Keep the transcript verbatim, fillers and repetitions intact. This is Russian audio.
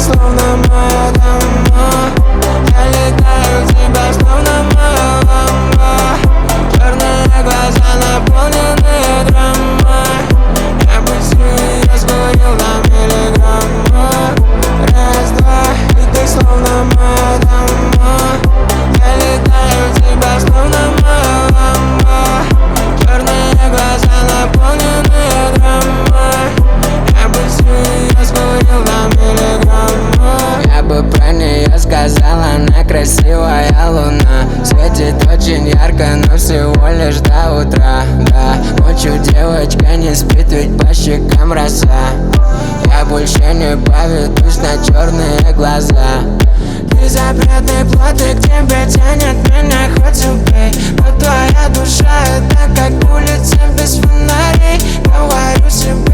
словно моя дома. Я летаю в тебя, словно моя ламба. Черные глаза наполнены драмой. Я бы всю ее сгорел на миллиграммах. Раз, два, и ты словно моя дома. Я летаю в тебя, словно моя ламба. Черные глаза наполнены драмой. Я бы всю ее сгорел на миллиграммах. Я бы про нее сказал, она красивая луна. Светит очень ярко, но всего лишь до утра. Да, ночью девочка не спит, ведь по щекам роса. Я больше не поведусь на черные глаза. Ты запретный плод, и к тебе тянет меня, хоть убей. Но твоя душа — это как улица без фонарей. Говорю себе,